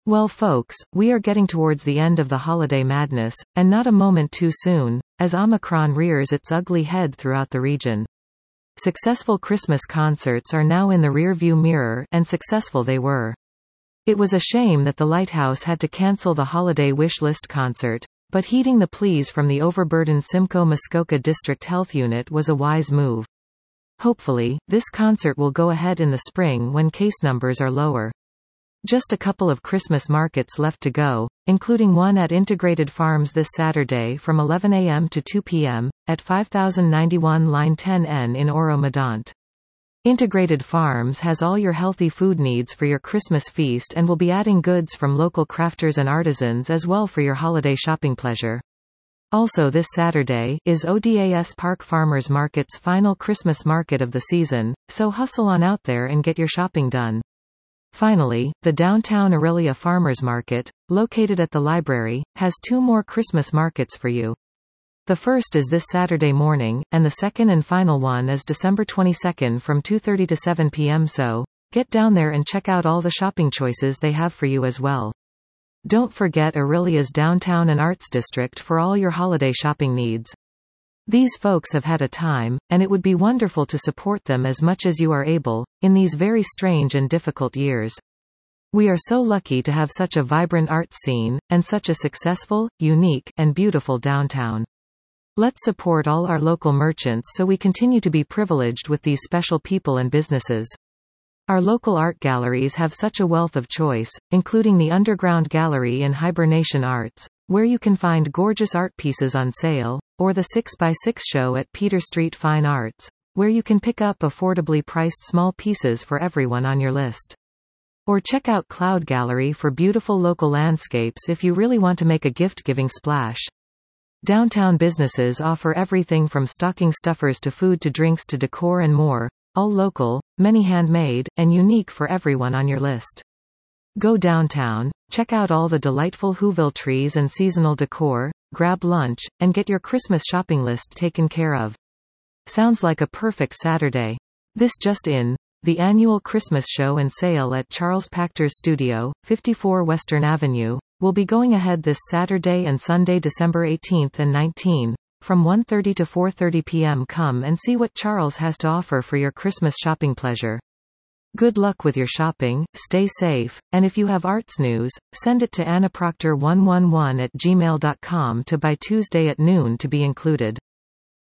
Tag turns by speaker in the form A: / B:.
A: Well folks, we are getting towards the end of the holiday madness, and not a moment too soon, as Omicron rears its ugly head throughout the region. Successful Christmas concerts are now in the rearview mirror, and successful they were. It was a shame that the Lighthouse had to cancel the holiday wish list concert, but heeding the pleas from the overburdened Simcoe Muskoka District Health Unit was a wise move. Hopefully, this concert will go ahead in the spring when case numbers are lower. Just a couple of Christmas markets left to go, including one at Integrated Farms this Saturday from 11 a.m. to 2 p.m., at 5091 Line 10N in Oro-Medonte. Integrated Farms has all your healthy food needs for your Christmas feast and will be adding goods from local crafters and artisans as well for your holiday shopping pleasure. Also this Saturday is ODAS Park Farmers Market's final Christmas market of the season, so hustle on out there and get your shopping done. Finally, the downtown Aurelia Farmers Market, located at the library, has 2 more Christmas markets for you. The first is this Saturday morning, and the second and final one is December 22nd from 2:30 to 7 p.m. So, get down there and check out all the shopping choices they have for you as well. Don't forget Aurelia's Downtown and Arts District for all your holiday shopping needs. These folks have had a time, and it would be wonderful to support them as much as you are able, in these very strange and difficult years. We are so lucky to have such a vibrant arts scene, and such a successful, unique, and beautiful downtown. Let's support all our local merchants so we continue to be privileged with these special people and businesses. Our local art galleries have such a wealth of choice, including the Underground Gallery in Hibernation Arts, where you can find gorgeous art pieces on sale, or the 6x6 show at Peter Street Fine Arts, where you can pick up affordably priced small pieces for everyone on your list. Or check out Cloud Gallery for beautiful local landscapes if you really want to make a gift-giving splash. Downtown businesses offer everything from stocking stuffers to food to drinks to decor and more, all local, many handmade, and unique for everyone on your list. Go downtown, check out all the delightful Whoville trees and seasonal decor, grab lunch, and get your Christmas shopping list taken care of. Sounds like a perfect Saturday. This just in, the annual Christmas show and sale at Charles Pachter's Studio, 54 Western Avenue, will be going ahead this Saturday and Sunday, December 18th and 19th, from 1:30 to 4:30 p.m. Come and see what Charles has to offer for your Christmas shopping pleasure. Good luck with your shopping, stay safe, and if you have arts news, send it to annaproctor111@gmail.com to by Tuesday at noon to be included.